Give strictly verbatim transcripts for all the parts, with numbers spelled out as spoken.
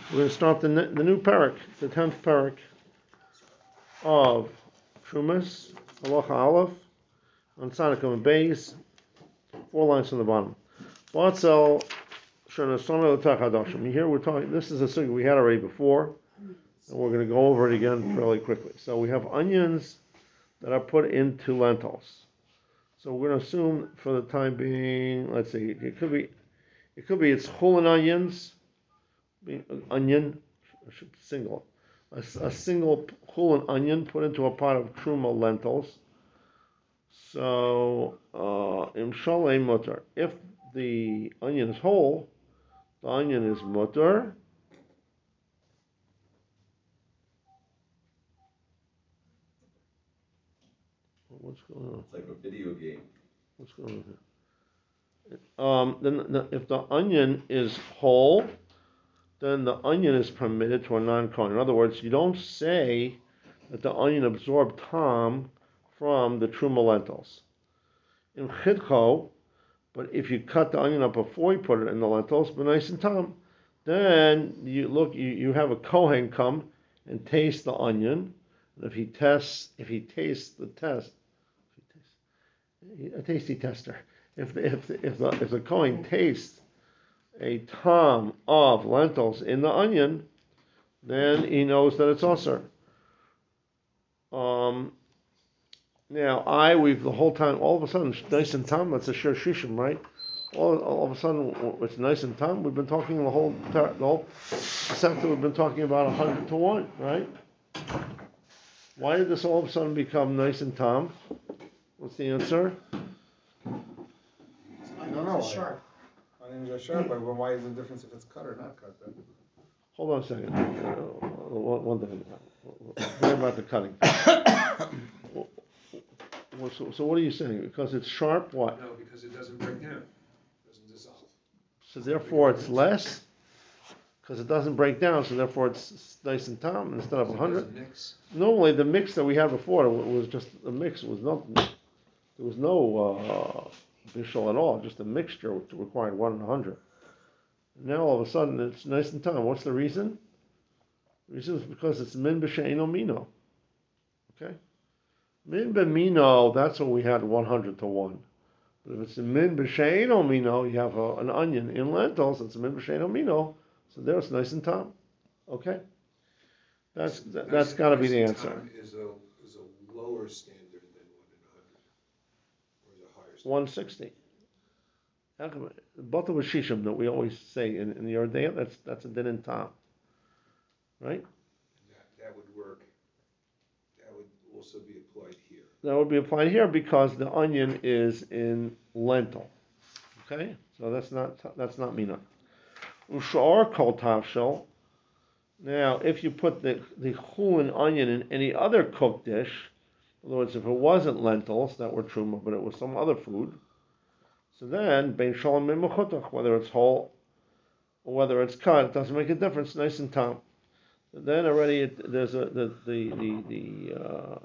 We're going to start the, the new parak, the tenth parak of Trumas, Halacha Aleph, on Tzaddik and Beis, four lines from the bottom. Batzel Shana Tachadashim. Here we're talking, this is a thing we had already before, and we're going to go over it again fairly quickly. So we have onions that are put into lentils. So we're going to assume for the time being, let's see, it could be, it could be it's chulin onions, onion, single, a, a single chulin onion put into a pot of truma lentils. So im shalei mutter. If the onion is whole, the onion is mutter. What's going on? It's like a video game. What's going on here? Um, then the, if the onion is whole, then the onion is permitted to a non-kohen. In other words, you don't say that the onion absorbed tam from the truma lentils. In chidcho, but if you cut the onion up before you put it in the lentils, but nice and tam, then you look, you, you have a kohen come and taste the onion, and if he tests, if he tastes the test, a tasty tester, if the, if the, if the, if the kohen tastes a tam of lentils in the onion, then he knows that it's usher. Um, now, I, we've the whole time, all of a sudden, nice and tam, that's a shir shishim, right? All, all of a sudden, it's nice and tam. We've been talking the whole, the whole chapter, we've been talking about a hundred to one, right? Why did this all of a sudden become nice and tam? What's the answer? I don't know. Sharp. Onions are sharp, but why is the difference if it's cut or not cut then? Hold on a second. Uh, one, one thing. What about the cutting? so, so what are you saying? Because it's sharp, what? No, because it doesn't break down. It doesn't dissolve. So therefore it's less? Because it doesn't break down, so therefore it's nice and tam instead of one hundred? Normally the mix that we had before was just a mix. It was not, there was no uh, bishul at all, just a mixture which required one and one hundred. Now all of a sudden it's nice and tam. What's the reason? The reason is because it's min b'she'eno mino. Okay? Min b'mino, that's what we had one hundred to one. But if it's a min b'she'eno mino, you have a, an onion in lentils, it's a min b'she'eno mino, so there it's nice and tam. Okay? That's that, Nice- that's got to be nice the and answer. tam Is a is a lower standard than one in a hundred, or is a higher standard? one sixty. Bottle with shishim that we always say in, in the Yordea, that's that's a din in tam. Right? That that would work. That would also be applied here. That would be applied here because the onion is in lentil. Okay? So that's not that's not mina. Ushar kol tavshel. Now, if you put the, the chulin onion in any other cooked dish, in other words, if it wasn't lentils that were truma, but it was some other food, so then, bein shalom and mechutach, whether it's whole or whether it's cut, it doesn't make a difference, nice and tam. Then already it, there's a the the the the, uh,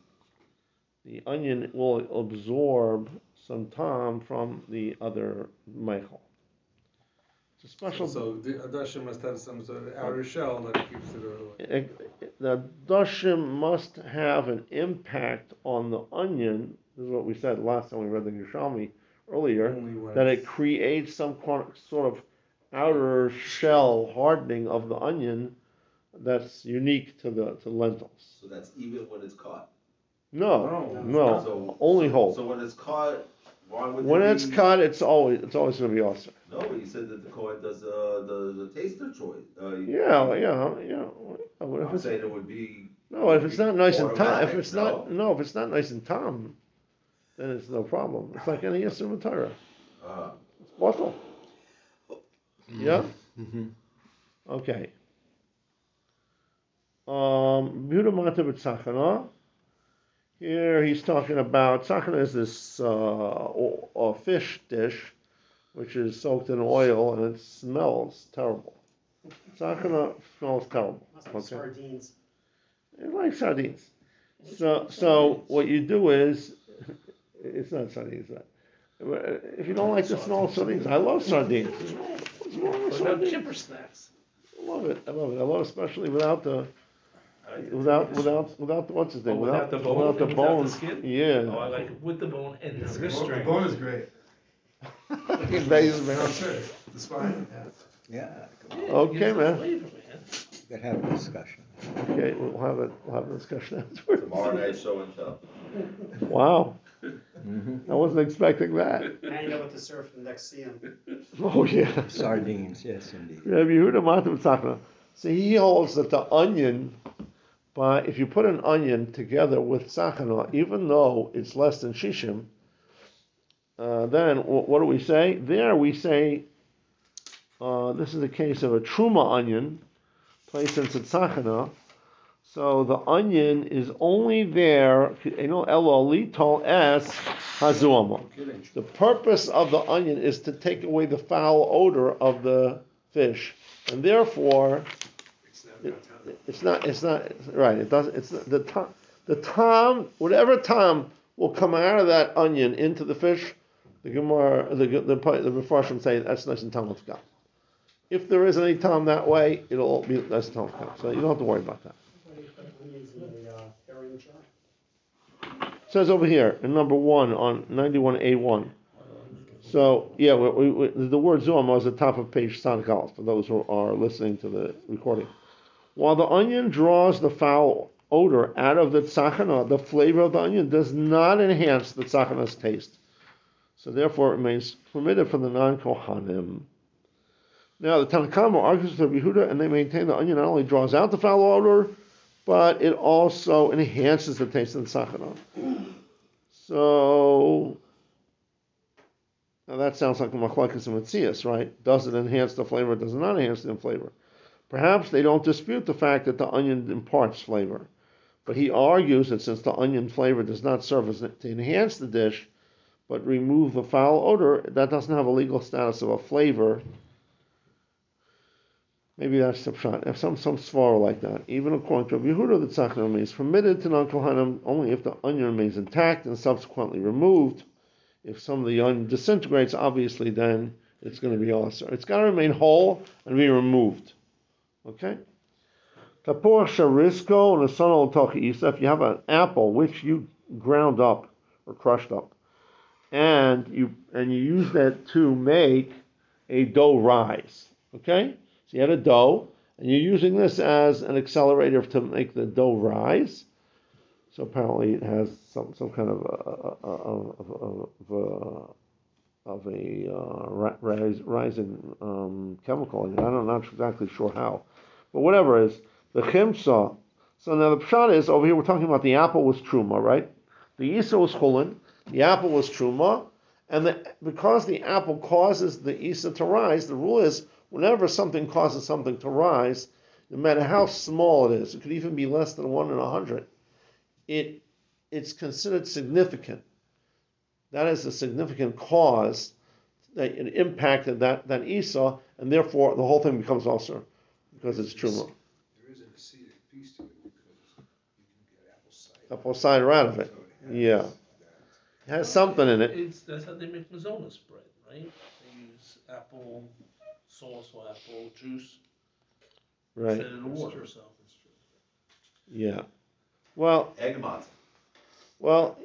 the onion will absorb some tam from the other meichel. It's a special. So the adashim must have some sort of outer shell that keeps it. It, the dashim must have an impact on the onion. This is what we said last time we read the Yerushalmi earlier, that it creates some sort of outer shell hardening of the onion that's unique to the to lentils. So that's even when it's caught. No, No. no, So, only whole. So when it's caught, why would When it it's be, cut, it's always it's always going to be awesome. No, you said that the Kohen does uh, the the taster choice. Uh, Yeah, yeah, yeah. What if I'm it's, saying it would be. no, if it's not nice and tam, if automatic, it's not no, if it's not nice and tam, then it's no problem. It's like any Yisur Matara. Uh, It's bottle. Yeah. Okay. Um, Budamata b'tzachana. Here he's talking about tzachana is this uh, o- a fish dish, which is soaked in oil and it smells terrible. Tzachana smells terrible. Must be sardines. It's like sardines. So, so what you do is, it's not sardines. If you don't like the smell of sardines, I love sardines. What's wrong with What about sardines? chipper snacks? love it. I love it. I love it, especially without the I like the without tender without without the what's his Oh, name? without the bone without the and without bone. the skin? Yeah. Oh, I like it with the bone and the The skin. bone- the bone is great. Amazing, No, man. serious. The spine, yeah. Yeah, Yeah, it Okay, gives it man. flavor, man. we could have a discussion. Okay, we'll have a we'll have a discussion afterwards. Tomorrow night show and tell. Wow, Mm-hmm. I wasn't expecting that. Now you know what to serve for the next C M. Oh yeah. Sardines, yes, indeed. Rabbi Yehuda Matam Tzachna. So he holds that the onion, by if you put an onion together with tzachana, even though it's less than shishim, uh, then wh- what do we say? There we say uh, this is a case of a truma onion placed into tzachana. So the onion is only there, you know, elo litol es hazuama. Kidding. The purpose of the onion is to take away the foul odor of the fish, and therefore It's not it, about time. it's not. It's not right. It doesn't. It's the tom. The tom, whatever tom will come out of that onion into the fish, the Gemara, the the the, the Mefarshim say that's nice and tom l'fgam. If there isn't any tom that way, it'll be nice and tom l'fgam. So you don't have to worry about that. Onions in the uh, herring jar. It says over here in number one on ninety-one A one. So yeah, we, we, we, the word zuam was at the top of page Sangal for those who are listening to the recording. While the onion draws the foul odor out of the tzachana, the flavor of the onion does not enhance the tzachana's taste. So therefore, it remains permitted for the non-kohanim. Now the Tanakama argues with Rabbi Yehuda, and they maintain the onion not only draws out the foul odor, but it also enhances the taste of the tzachana. So now that sounds like a machlokes and metzias, right? Does it enhance the flavor? Does it not enhance the flavor? Perhaps they don't dispute the fact that the onion imparts flavor, but he argues that since the onion flavor does not serve as to enhance the dish, but remove the foul odor, that doesn't have a legal status of a flavor. Maybe that's the pshat. If some some svara like that, even according to Rabbi Yehuda, the tzachana remains permitted to non-kohanim only if the onion remains intact and subsequently removed. If some of the onion disintegrates, obviously then it's going to be also. It's got to remain whole and be removed. Okay? Tapor sharisko and a sonol tochi. If you have an apple which you ground up or crushed up, and you and you use that to make a dough rise. Okay? So you had a dough, and you're using this as an accelerator to make the dough rise. So apparently it has some, some kind of a, of, of, of a uh, rise, rising um, chemical. I'm not, not exactly sure how. But whatever it is, the chimsa. So now the pshat is, over here we're talking about the apple was truma, right? The isa was chulin, the apple was truma, and the, because the apple causes the isa to rise, the rule is, whenever something causes something to rise, no matter how small it is, it could even be less than one in a hundred, it it's considered significant. That is a significant cause that it impacted that, that Esau, and therefore the whole thing becomes also because it's truma. There is an acidic piece to it because you can get apple cider. Apple cider out of it. So it has Yeah. that. It has something in it. It's, that's how they make Mazonas bread, right? They use apple sauce or apple juice Right. instead of the water, so. That's true. Yeah. Well, Egg matzah. well,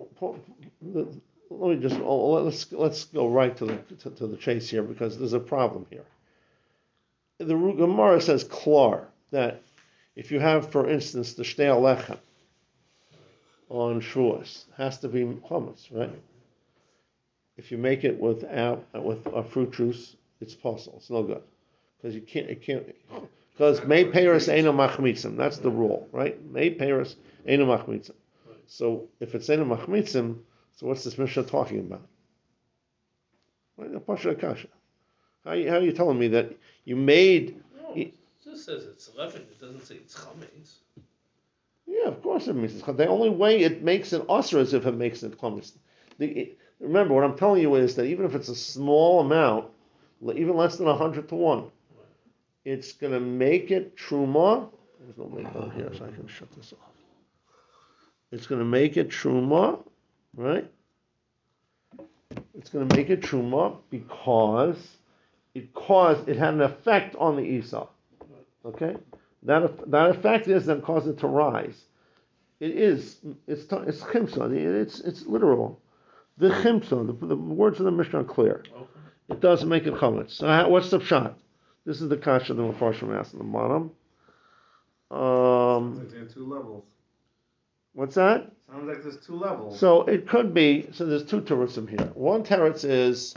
let me just oh, let's let's go right to the to, to the chase here because there's a problem here. The Gemara says klar that if you have, for instance, the shtei alechem on Shavuos, has to be hummus, right? If you make it with with a fruit juice, it's possible. It's no good because you can't. It can't. Because may Paris ain't a machmitzim. That's the rule, right? May Paris ain't a machmitzim. So if it's ain't a machmitzim, so what's this Mishnah talking about? Pasha Kasha. How you, how are you telling me that you made? No, it just says it's eleven. It doesn't say it's chametz. Yeah, of course it makes it. The only way it makes it usher is if it makes it chametz. The, remember, what I'm telling you is that even if it's a small amount, even less than a hundred to one, it's going to make it truma. There's no make over here, so I can shut this off. It's going to make it truma, right? It's going to make it truma because it caused, it had an effect on the Esau. Okay, that that effect is then cause it to rise. It is. It's it's chimsa. It's it's literal. The chimsa. The, the words of the Mishnah are clear. Okay. It doesn't make a chametz. So how, what's the pshat? This is the kasha the Mefarshim asked in the bottom. Um, Like there are two levels. what's that? Sounds like there's two levels. So it could be. So there's two terutzim here. One teretz is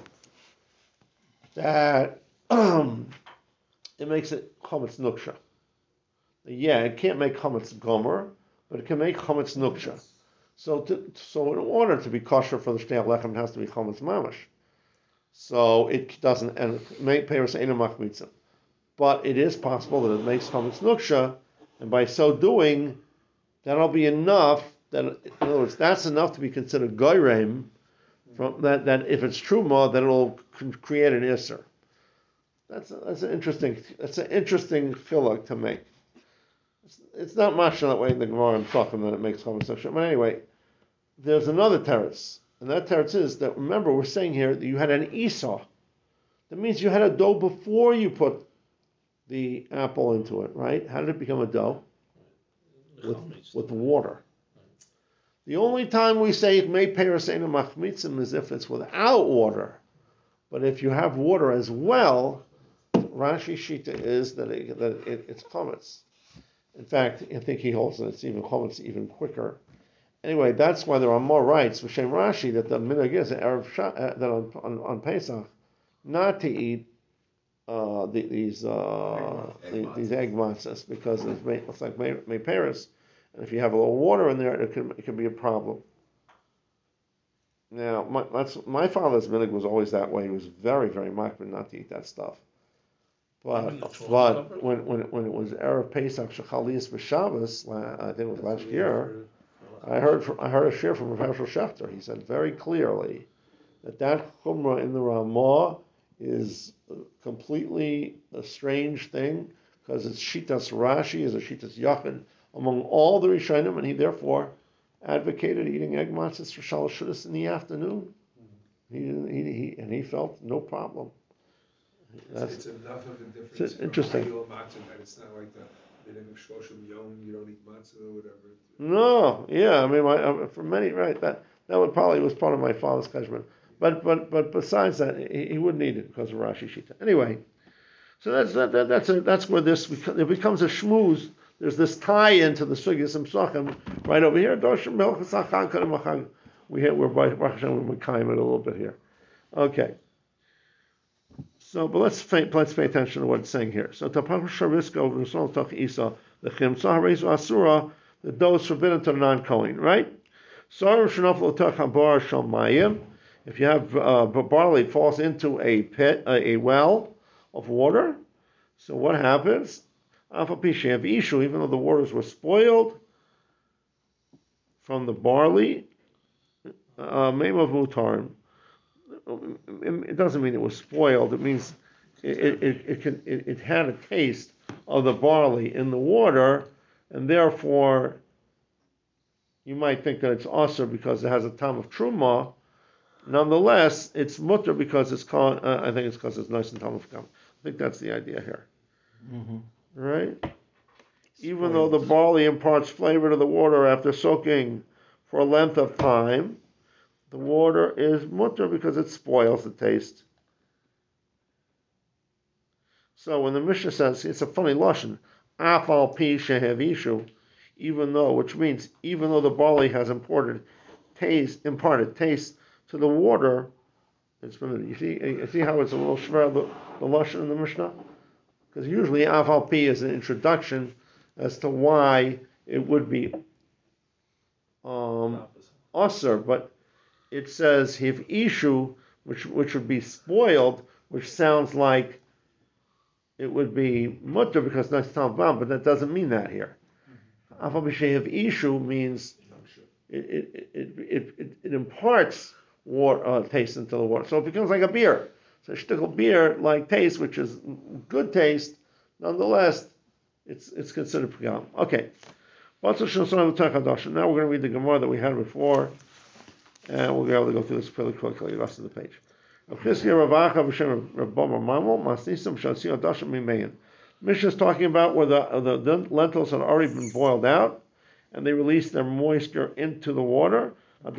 that um, it makes it chametz nuksha. Yeah, it can't make chametz gomer, but it can make chametz nuksha. So, to, so in order to be kosher for the shtei lechem, it has to be chametz mamash. So it doesn't, and make peiros eina machmitzim. But it is possible that it makes chametz nuksha, and by so doing, that'll be enough. That, in other words, that's enough to be considered goyrem. From that, that if it's truma, then it'll create an isser. That's a, that's an interesting. That's an interesting chiluk to make. It's, it's not much that way in the Gemara and Tzachim that it makes chametz nuksha. But anyway, there's another teretz, and that teretz is that, remember, we're saying here that you had an Esau. That means you had a dough before you put the apple into it, right? How did it become a dough? With, with water. The only time we say it may peiros eina machmitzim is if it's without water. But if you have water as well, Rashi Shita is that, it, that it, it's chametz. In fact, I think he holds that it's even chametz even quicker. Anyway, that's why there are more rights with Shem Rashi that the minhag is Erev Sha- uh, that on, on, on Pesach not to eat uh, the, these uh, Egg the, matzahs. these egg matzahs because it's, may, it's like may, may Paris, and if you have a little water in there, it can it can be a problem. Now, my that's my father's minhag was always that way. He was very very makbid not to eat that stuff. Even the But chocolate but cover? when when when it was Erev Pesach Shechalias B'Shabbos, la- I think it was last year. I heard from, I heard a shir from Rav Hershel Schachter. He said very clearly that that chumrah in the Ramah is completely a strange thing because it's shitas Rashi, is a shitas Yachid among all the Rishonim, and he therefore advocated eating egg matzahs for shalosh shudas in the afternoon. He didn't, he, he and he felt no problem. It's, That's, it's enough of a difference. from interesting. regular matzah that it's not like the minhag of shloshim yom, you don't eat matzah or whatever. No, yeah, I mean, my, uh, for many, right? That that would probably was part of my father's cheshbon, but but but besides that, he, he wouldn't eat it because of Rashi Shita. Anyway, so that's that, that that's a, that's where this it becomes a shmooze. There's this tie into the sugyas and psachim right over here. Doshim melchus achag kadem achag. We hit we're by Baruch Hashem we're mekayim it a little bit here. Okay. So, but let's pay, let's pay attention to what it's saying here. So, tapach shariska over the sol tach isa the chimsa harezu asura. The dough is forbidden to the non-Kohen, right? So, if you have uh, barley falls into a pit, uh, a well of water, so what happens? Even though the waters were spoiled from the barley, uh, it doesn't mean it was spoiled. It means it it, it, it, can, it it had a taste of the barley in the water, and therefore you might think that it's asur because it has a tam of truma. Nonetheless, it's mutter because it's called. Uh, I think it's because it's nice and tam of kam. I think that's the idea here, Mm-hmm. right? Even though the barley imparts flavor to the water after soaking for a length of time, the water is mutter because it spoils the taste. So when the Mishnah says, it's a funny lashon, afal pi shehevishu, even though, which means even though the barley has imported taste, imparted taste to the water, it's been, you see, you see how it's a little shver the, the lashon in the Mishnah, because usually afal pi is an introduction as to why it would be um, asur, but it says hiv ishu, which which would be spoiled, which sounds like it would be mutter because that's talbam, but that doesn't mean that here. Afal b'shehiv ishu means it it, it it it it imparts water uh, taste into the water, so it becomes like a beer. So shtickle beer like taste, which is good taste, nonetheless, it's it's considered pigam. Okay. Now we're going to read the Gemara that we had before. And we'll be able to go through this fairly quickly, the rest of the page. Mishnah is talking about where the, the, the lentils had already been boiled out, and they released their moisture into the water.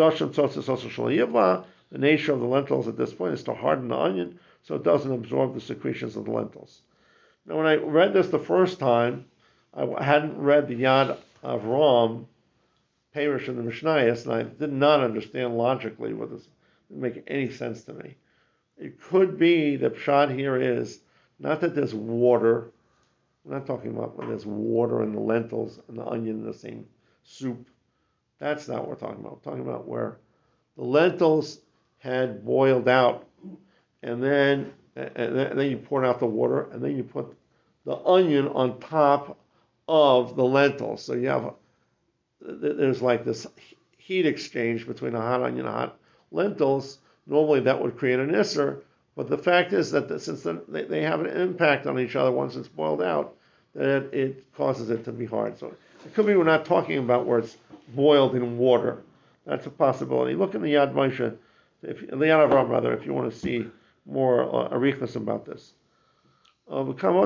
The nature of the lentils at this point is to harden the onion so it doesn't absorb the secretions of the lentils. Now, when I read this the first time, I hadn't read the Yad Avram Perish in the Mishnayos, and I did not understand logically what this didn't make any sense to me. It could be the pshat here is not that there's water. We're not talking about when there's water in the lentils and the onion in the same soup. That's not what we're talking about. We're talking about where the lentils had boiled out, and then and then you poured out the water, and then you put the onion on top of the lentils. So you have there's like this heat exchange between a hot onion and hot lentils. Normally that would create an isser, but the fact is that the, since the, they, they have an impact on each other once it's boiled out, that it causes it to be hard. So it could be we're not talking about where it's boiled in water. That's a possibility. Look in the Yad Moshe, if, the Yad Avram rather, if you want to see more uh, arichas about this. Uh,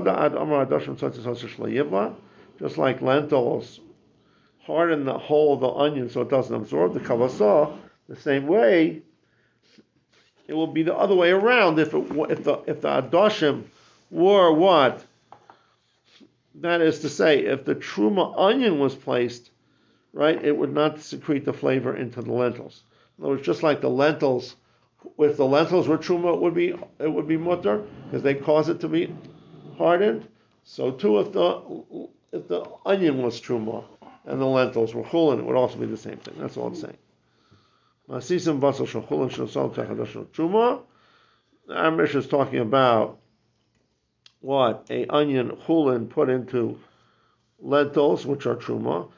just like lentils harden the whole of the onion so it doesn't absorb the kavasah, the same way it will be the other way around if it, if the if the adoshim were what? That is to say, if the truma onion was placed, right, it would not secrete the flavor into the lentils. In other words, just like the lentils, if the lentils were truma, it would be it would be mutter because they cause it to be hardened. So too, if the if the onion was truma and the lentils were chulin, it would also be the same thing. That's all it's saying. Masisim basal shulin shulsal techadash truma. Our Mishnah is talking about what a onion chulin put into lentils, which are truma.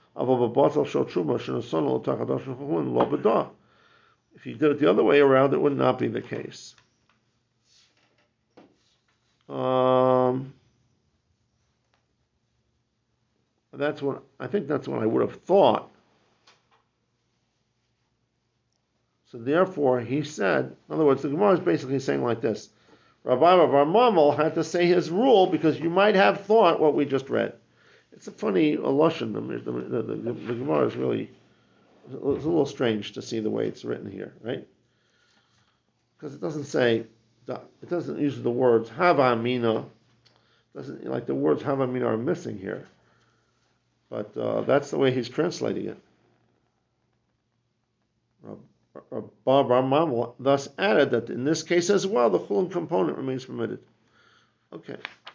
If you did it the other way around, it would not be the case. Um, that's what I think. That's what I would have thought. So therefore, he said. In other words, the Gemara is basically saying like this: Rabbi Bar Mamal had to say his rule because you might have thought what we just read. It's a funny lashon. The, the, the, the, the Gemara is really it's a little strange to see the way it's written here, right? Because it doesn't say, it doesn't use the words hava mina. Doesn't like the words hava mina are missing here, but uh, that's the way he's translating it. Bar Mamal thus added that in this case as well, the chulin component remains permitted. Okay.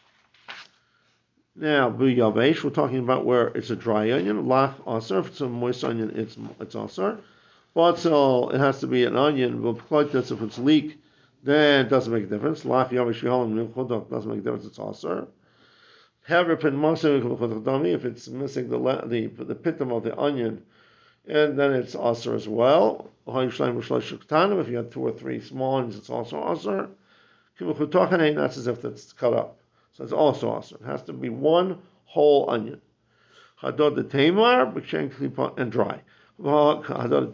Now, b'yavesh, we're talking about where it's a dry onion. Lach asar, if it's a moist onion, it's it's asar. Batzal, it has to be an onion. V'ploites, if it's leek, then it doesn't make a difference. Lach yavesh v'yalim nimchodok doesn't make a difference. It's asar. Haverpin masim v'chodokdami, if it's missing the the the pitum of the onion, and then it's asar as well. If you have two or three small onions, it's also asar. That's as if it's cut up. So it's also awesome. It has to be one whole onion. Hadod the tamar and dry. Hadod the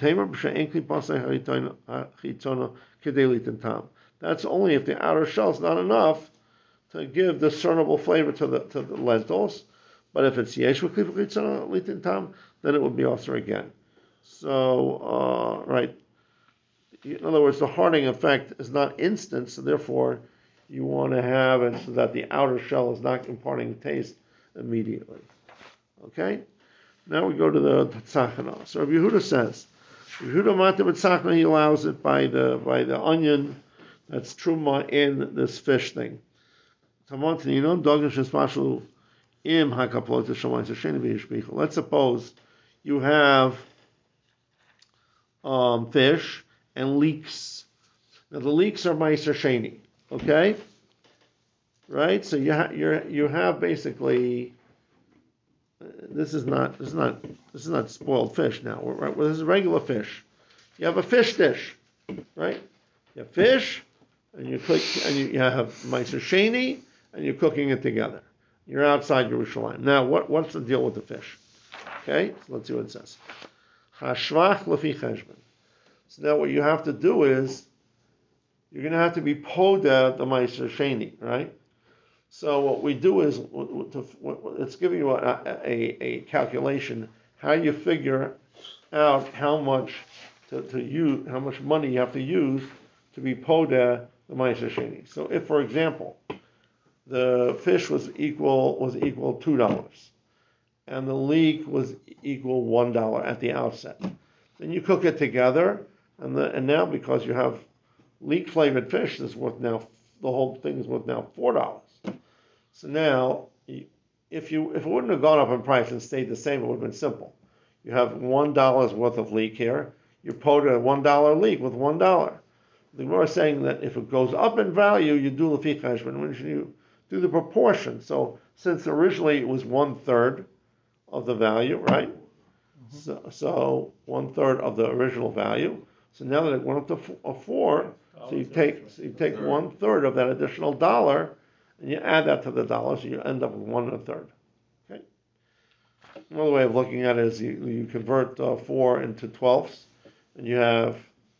tamar That's only if the outer shell is not enough to give discernible flavor to the to the lentils. But if it's yesh tam, then it would be also again. So uh, right. In other words, the hardening effect is not instant, so therefore you want to have it so that the outer shell is not imparting taste immediately. Okay? Now we go to the tzachana. So Rabbi Yehuda says, Rabbi Yehuda Mata b'tzachana, he allows it by the by the onion that's truma in this fish thing. Let's suppose you have um, fish and leeks. Now the leeks are meiser sheni. Okay, right? So you ha- you you have basically uh, this is not this is not this is not spoiled fish now. Right? Well, this is regular fish. You have a fish dish, right? You have fish, and you cook, and you, you have meiser sheni, and you're cooking it together. You're outside Yerushalayim. Now, what what's the deal with the fish? Okay, so let's see what it says. Hashvach lefi cheshbon. So now what you have to do is you're going to have to be poda the meiser sheni, right? So what we do is, it's giving you a, a, a calculation, how you figure out how much to, to use, how much money you have to use to be poda the Ma'aser Sheni. So if, for example, the fish was equal was equal two dollars, and the leek was equal one dollar at the outset, then you cook it together, and the, and now because you have leek flavored fish, is worth now the whole thing is worth now four dollars. So now, if you if it wouldn't have gone up in price and stayed the same, it would have been simple. You have one dollar's worth of leek here. You poda a one dollar leek with one dollar. The Gemara is saying that if it goes up in value, you do lefi cheshbon, when you do the proportion. So since originally it was one third of the value, right? Mm-hmm. So, so one third of the original value. So now that it went up to f- a four, so you take so you take one third of that additional dollar, and you add that to the dollar, so you end up with one and a third. Okay. Another way of looking at it is you, you convert uh, four into twelfths, and you have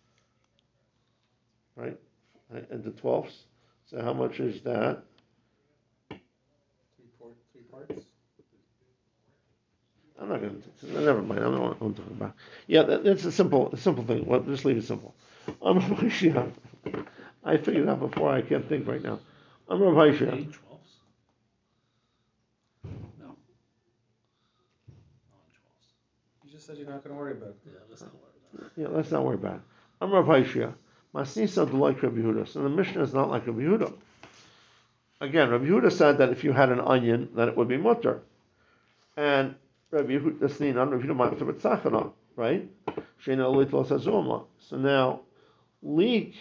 right into twelfths. So how much is that? Three, four, three parts? I'm not going to. Never mind. I don't know what I'm talking about. Yeah, that, that's a simple, a simple thing. Well, just leave it simple. I'm Rav I figured it out before. I can't think right now. I'm Rav Haishia. Eight twelves? No. Non-twelves. You just said you're not gonna worry about it. Yeah, let's not worry about it. Yeah, let's not worry about it. I'm Rav Haishia. Masnisa do like Rabbi Yehuda. So the Mishnah is not like Rabbi Yehuda. Again, Rabbi Yehuda said that if you had an onion, then it would be mutter. And Rabbi Yehuda Sninan, Rabbi Yehuda Ma'aser B'Tzachana, right? Sheina Olitlos Hazoma. So now, leek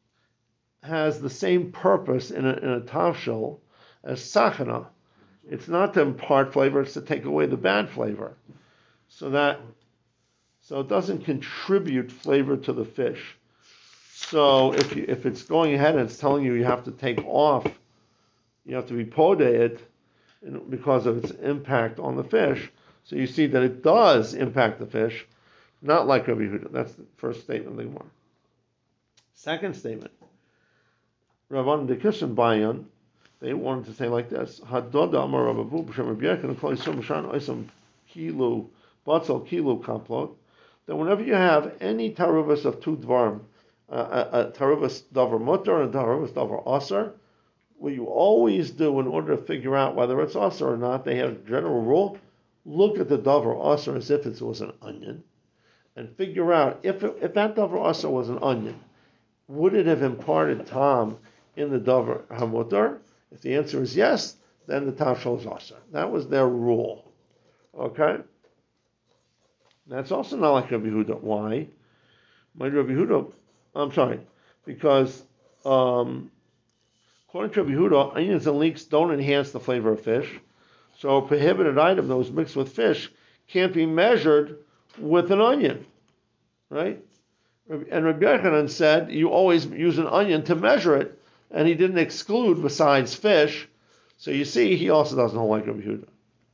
has the same purpose in a, in a tavshel as sachana. It's not to impart flavor; it's to take away the bad flavor. So that, so it doesn't contribute flavor to the fish. So if you, if it's going ahead and it's telling you you have to take off, you have to be podeh it because of its impact on the fish. So you see that it does impact the fish, not like Rabbi Yehuda. That's the first statement of the Gemara. Second statement, Rabban de Kishan Bayan, they wanted to say like this: Hadoda Amar Rababu B'Shem Rabbi Yechon Kol Yisrael Mishan Oisam Kilu Batzal Kilu Kaplot. That whenever you have any taruvas of two dvarim, uh, a, a taruvas davar mutter and a taruvas davar aser, what you always do in order to figure out whether it's aser or not, they have a general rule. Look at the davar aser as if it was an onion, and figure out if it, if that davar aser was an onion, would it have imparted tam in the davar hamutar? If the answer is yes, then the tavshel is aser. That was their rule. Okay. That's also not like Rabbi Yehuda. Why? My Rabbi Yehuda, I'm sorry, because um, according to Rabbi Yehuda, onions and leeks don't enhance the flavor of fish. So a prohibited item that was mixed with fish can't be measured with an onion, right? And Rabbi Yochanan said you always use an onion to measure it, and he didn't exclude besides fish. So you see, he also doesn't hold like Rabbi Yehuda.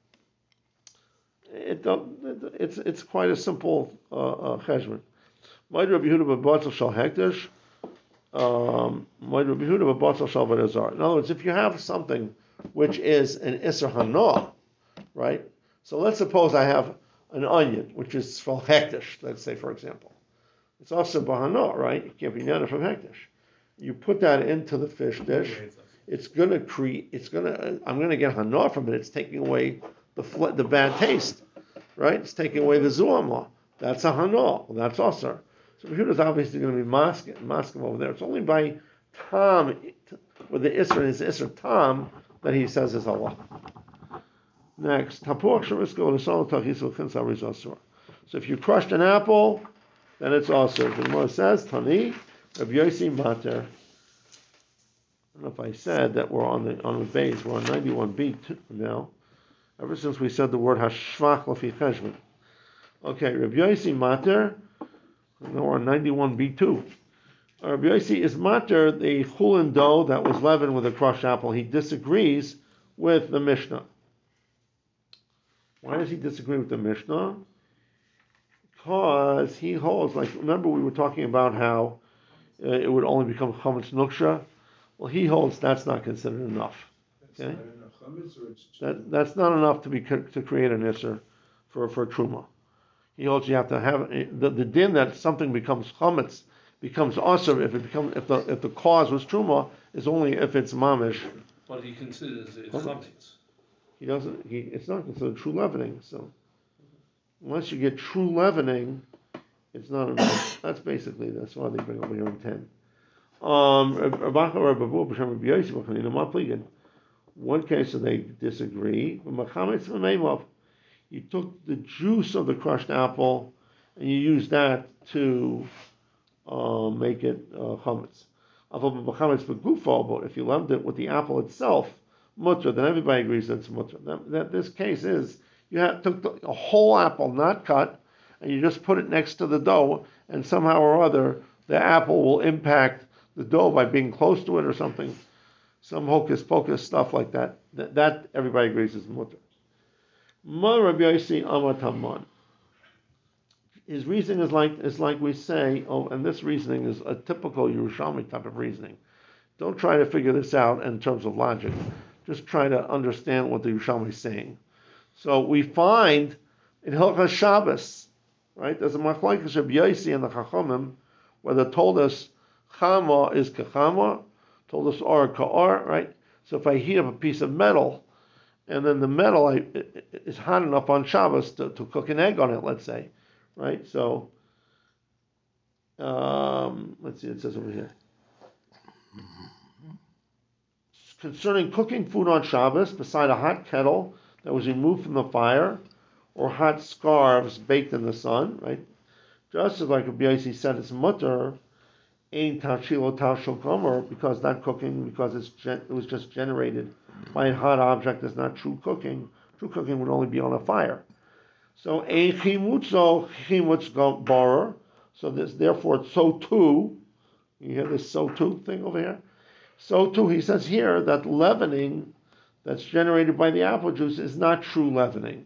It, it's it's quite a simple cheshbon. Might Rabbi Yehuda b'batzal shal hekdesh. Might Rabbi Yehuda b'batzal shal v'razar. In other words, if you have something which is an Isser Hanoah, right? So let's suppose I have an onion, which is for hekdesh, let's say, for example. It's also Bahanoah, right? It can't be none from hekdesh. You put that into the fish dish, it's going to create, it's going to, I'm going to get Hanoah from it. It's taking away the fl- the bad taste, right? It's taking away the Zuamah. That's a Hanoah. Well, that's also. So Yehuda's obviously going to be masking, masking over there. It's only by Tom, with the Isra is Isra Tom, that he says is Allah. Next, Tapuach Sharisko L'Sal Tachis L'Chin Saris Asur. So if you crushed an apple, then it's also. The Gemara says Tani Rabbi Yossi Mater. I don't know if I said that we're on the on the base. We're on ninety-one B now. Ever since we said the word Hashvach Lafi Cheshbon. Okay, Rabbi Yossi Mater. Now we're on ninety-one B two. Rabbi Yossi is Mater the chulin dough that was leavened with a crushed apple. He disagrees with the Mishnah. Why does he disagree with the Mishnah? Because he holds, like, remember we were talking about how uh, it would only become chametz nuksha? Well, he holds that's not considered enough. It's Okay. not enough chametz, or it's too. That that's not enough to be to create an isser for for truma. He holds you have to have the, the din that something becomes chametz becomes asr if it becomes if the if the cause was truma is only if it's mamish. What he considers it Chametz. chametz. He doesn't. He it's not considered true leavening. So unless you get true leavening, it's not enough. That's basically that's why they bring over here in ten. Um, one case so they disagree. You took the juice of the crushed apple and you used that to uh, make it uh, chametz. But if you loved it with the apple itself, mutter, then everybody agrees that it's mutter. That, that this case is you have, took the, a whole apple, not cut, and you just put it next to the dough, and somehow or other the apple will impact the dough by being close to it or something. Some hocus pocus stuff like that. That, that everybody agrees is mutter. His reasoning is like is like we say, oh, and this reasoning is a typical Yerushalmi type of reasoning. Don't try to figure this out in terms of logic. Just try to understand what the Yerushalmi is saying. So we find in Hilchas Shabbos, right? There's a machlokes of Yosi and the Chachamim, where they told us Chama is kechama, told us or ka'or, right? So if I heat up a piece of metal, and then the metal I, it, is hot enough on Shabbos to, to cook an egg on it, let's say, right? So, um, let's see, it says over here. Concerning cooking food on Shabbos, beside a hot kettle that was removed from the fire, or hot scarves baked in the sun, right? Just as like Rabbi Yossi said, it's mutter, ain't tachilo tashil gomer, because that cooking, because it's gen- it was just generated by a hot object, is not true cooking. True cooking would only be on a fire. So ein chimutzo chimutz barer. So this, therefore, so too. You hear this so too thing over here? So too, he says here that leavening that's generated by the apple juice is not true leavening.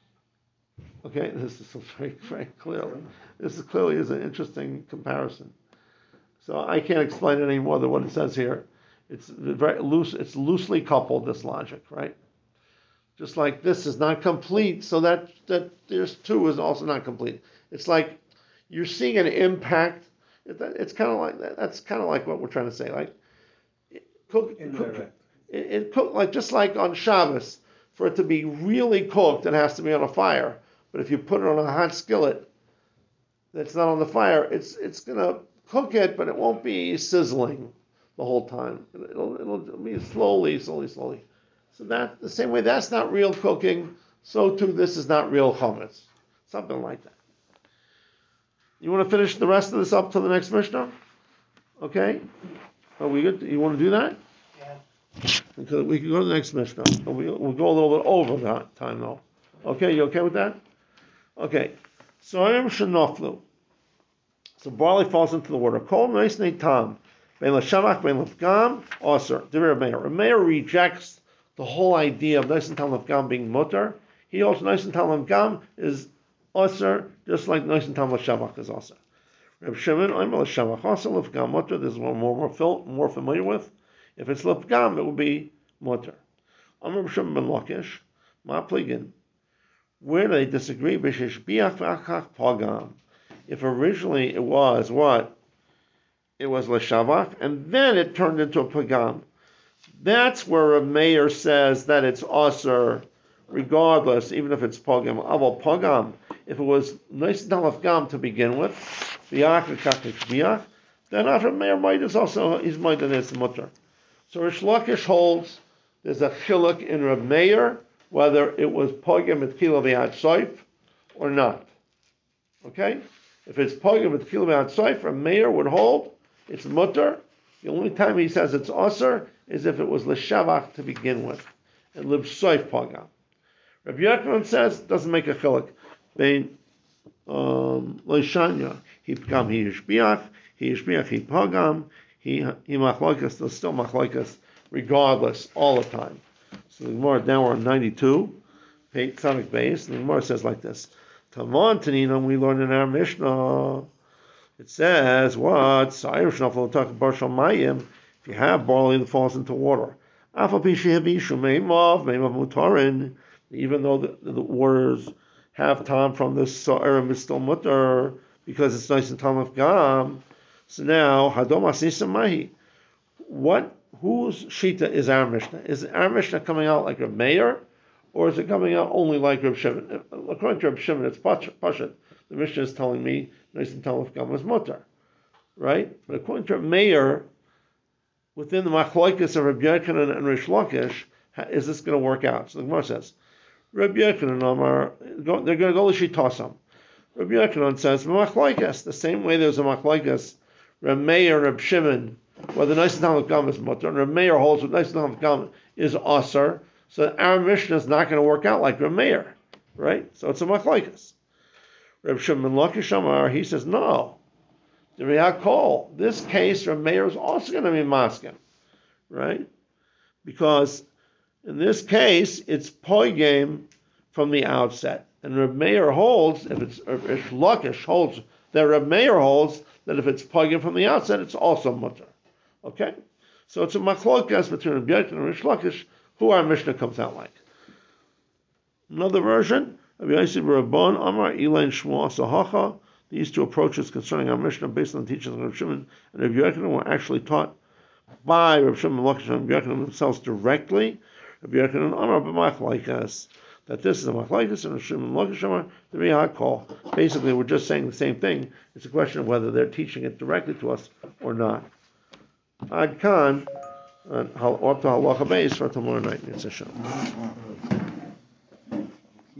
Okay, this is very, very clear. This is clearly is an interesting comparison. So I can't explain it any more than what it says here. It's very loose. It's loosely coupled, this logic, right? Just like this is not complete, so that that there's two is also not complete. It's like you're seeing an impact. It's kind of like that. That's kind of like what we're trying to say. Like cook, cook it, it cook like just like on Shabbos, for it to be really cooked, it has to be on a fire. But if you put it on a hot skillet that's not on the fire, it's it's gonna cook it, but it won't be sizzling the whole time. It'll it'll be slowly, slowly, slowly. So that the same way that's not real cooking, so too this is not real chametz. Something like that. You want to finish the rest of this up to the next Mishnah? Okay? Are we good? You want to do that? Yeah. Because we can go to the next Mishnah. We'll, we'll go a little bit over that time though. Okay, you okay with that? Okay. So I am shenoflu. So barley falls into the water. Kol meisnei tam. Ben l'shamach, ben l'fgam, osir. Divrei Rameir. Rameir rejects the whole idea of Noisen Tal L'Fgam being mutter. He also, Noisen Tal L'Fgam is osir, just like Noisen Tal L'Shamach is osir. Reb Shimon, I'm L'Shamach, osir L'Fgam mutter. This is one more, more, more, more familiar with. If it's L'Fgam, it would be mutter. I'm Reb Shimon ben Lakish, Ma Pligin. Where do they disagree? B'shesh biach v'achach pagam. If originally it was what? It was L'Shavach, and then it turned into a pagam. That's where a mayor says that it's osir, regardless, even if it's pagam. Aval pagam, if it was nice dalafgam to begin with, biach v'kach biach, then after mayor might is also his might and it's mutter. So Rish Lakish holds there's a chiluk in Reb Meir whether it was pagam at kilo v'yad soif or not. Okay, if it's pagam at kilo v'yad soif, Reb Meir would hold it's mutter. The only time he says it's osir is if it was l'shavach to begin with, and liv soif pagam. Rabbi Yochanan says doesn't make a chiluk. Bein loishanya he pagam he yishbiach he yishbiach he pagam he he machlokas. There's still machlokas regardless all the time. So the Gemara now we're on ninety-two, Tzaddik base, and the Gemara says like this: Tavan Tanina, we learn in our Mishnah. It says what? If you have barley that falls into water, Afal pi shehabishu meimav, meimav mutarin, even though the, the waters have time from the sa'ir and still mutar, because it's nice and time of gam. So now, hadom asisa mahi. What, whose shita is our Mishnah? Is our Mishnah coming out like a mayor, or is it coming out only like Reb Shimon? According to Reb Shimon, it's Pashat. The Mishnah is telling me nice and time of gam is mutar, right? But according to a mayor, within the machloikas of Rabbi Yochanan and Rish Lakish, is this going to work out? So the Gemara says, Rabbi Yochanan Amar, they're going to go l'shitasam. Rabbi Yochanan says, machloikas, the same way there's a machloikas, Reb Meir and Reb Shimon, whether nice and Talmud Gam is mutter, and Reb Meir holds with nice and Talmud Gam is asar, so our Mishnah is not going to work out like Reb Meir, right? So it's a machloikas. Reb Shimon Lakish Amar, he says, no. The Riyakol, this case, Reb Meir is also going to be maskim, right? Because in this case, it's poigam from the outset. And Reb Meir holds, if it's, if Rish Lakish holds, that Reb Meir holds that if it's poigam from the outset, it's also mutter. Okay? So it's a machlokas between Reb Yochanan and Rish Lakish, who our Mishnah comes out like. Another version, Rabbi Yosef Rabban Amar Elaine Shmuel Asahacha. These two approaches concerning our Mishnah based on the teachings of Reb Shimon and Reb Yochanan were actually taught by Reb Shimon Lakish and Reb Yochanan themselves directly. Reb Yochanan Amar b'machlaikas, that this is a machlaikas, and Reb Shimon Lakish Amar the Riyakol. Basically, we're just saying the same thing. It's a question of whether they're teaching it directly to us or not. Ad kan, up to halacha base for tomorrow night. Mitzvah Shem.